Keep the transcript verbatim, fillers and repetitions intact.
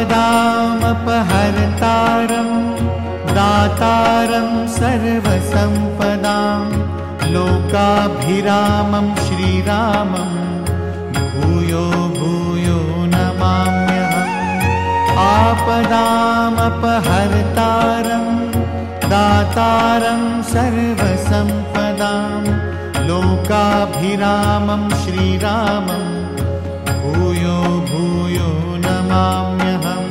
आपदामपहर्तारं दातारं सर्वसम्पदां लोकाभिरामं श्रीरामं भूयो भूयो नमाम्यहम्। आपदामपहर्तारं दातारं सर्वसम्पदां लोकाभिरामं श्रीरामं भूयो भूयो नमाम्यहम्।